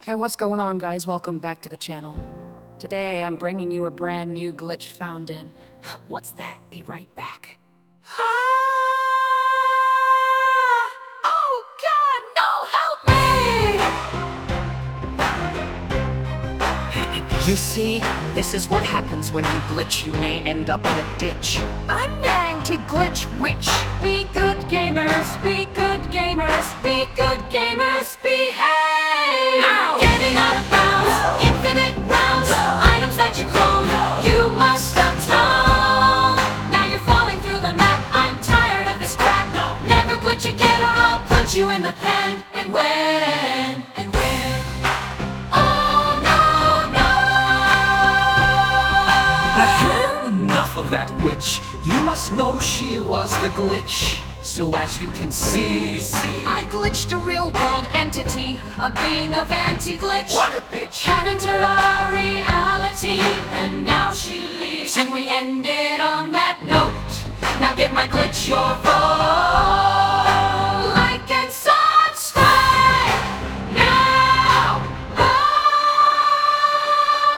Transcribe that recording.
Hey, what's going on, guys? Welcome back to the channel. Today I'm bringing you a brand new glitch found in. What's that? Be right back. Oh God, no, help me! You see, this is what happens when you glitch. You may end up in a ditch. I'm the anti-glitch witch. Be good gamers, be good gamers, be good gamers, behave! Ow! Getting out of bounds, infinite rounds, items that you clone, you must atone. Now you're falling through the map, I'm tired of this crap. Never glitch again or I'll put you in the pen. And when, oh no, no. Enough of that witch, you must know she was the glitch. So as you can see, I glitched a real world entity, a being of anti-glitch. What a bitch! Had entered our reality, and now she leaves. And we ended on that note. Now give my glitch your vote.